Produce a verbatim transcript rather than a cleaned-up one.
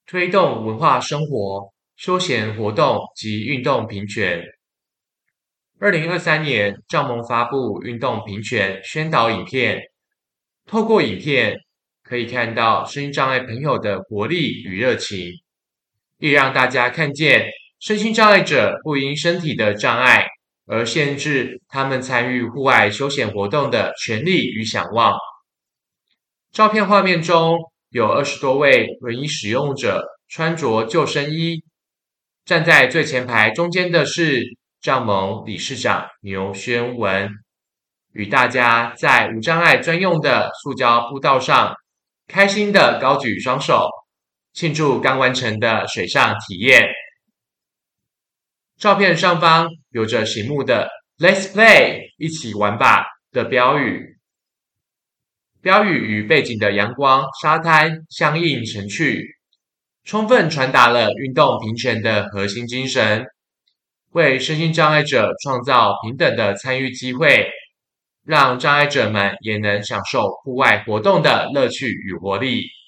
推动文化生活、休闲活动及运动平权。二零二三年，帐盟发布运动平权宣导影片，透过影片可以看到身心障碍朋友的活力与热情，亦让大家看见身心障碍者不因身体的障碍而限制他们参与户外休闲活动的权利与想望。照片画面中有二十多位轮椅使用者穿着救生衣，站在最前排中间的是帐盟理事长牛宣文，与大家在无障碍专用的塑胶步道上开心的高举双手，庆祝刚完成的水上体验。照片上方有着醒目的 "Let's play" 一起玩吧的标语，标语与背景的阳光、沙滩相映成趣，充分传达了运动平权的核心精神，为身心障碍者创造平等的参与机会，让障碍者们也能享受户外活动的乐趣与活力。